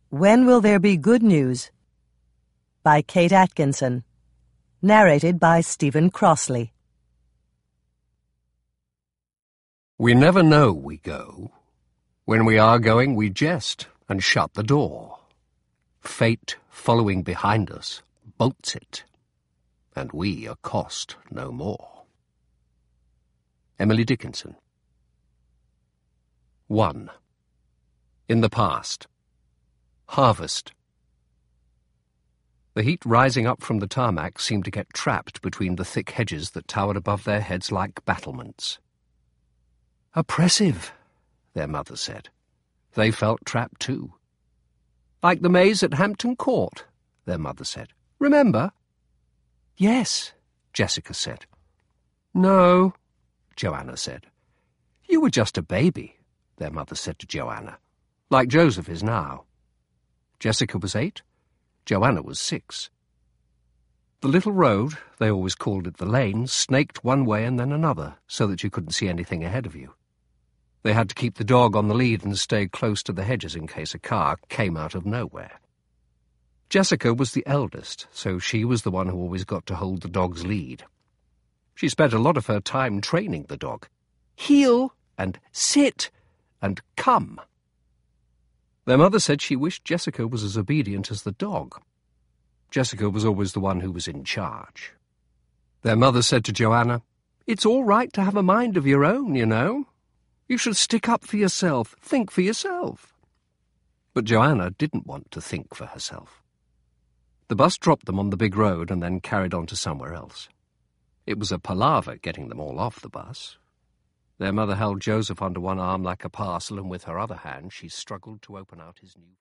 When Will There Be Good News? By Kate Atkinson. Narrated by Stephen Crossley. We never know we go. When we are going, we jest and shut the door. Fate, following behind us, bolts it, and we accost no more. Emily Dickinson. 1. In the past. Harvest. The heat rising up from the tarmac seemed to get trapped between the thick hedges that towered above their heads like battlements. Oppressive, their mother said. They felt trapped too. Like the maze at Hampton Court, their mother said. Remember? Yes, Jessica said. No, Joanna said. You were just a baby, their mother said to Joanna, like Joseph is now. Jessica was 8, Joanna was 6. The little road, they always called it the lane, snaked one way and then another, so that you couldn't see anything ahead of you. They had to keep the dog on the lead and stay close to the hedges in case a car came out of nowhere. Jessica was the eldest, so she was the one who always got to hold the dog's lead. She spent a lot of her time training the dog. Heel and sit and come. Their mother said she wished Jessica was as obedient as the dog. Jessica was always the one who was in charge. Their mother said to Joanna, "It's all right to have a mind of your own, you know. You should stick up for yourself, think for yourself." But Joanna didn't want to think for herself. The bus dropped them on the big road and then carried on to somewhere else. It was a palaver getting them all off the bus. Their mother held Joseph under one arm like a parcel, and with her other hand she struggled to open out his new...